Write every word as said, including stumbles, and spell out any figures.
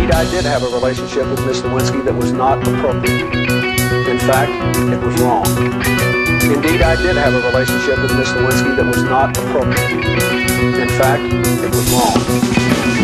Indeed, I did have a relationship with Miss Lewinsky that was not appropriate. In fact, it was wrong. Indeed, I did have a relationship with Miss Lewinsky that was not appropriate. In fact, it was wrong.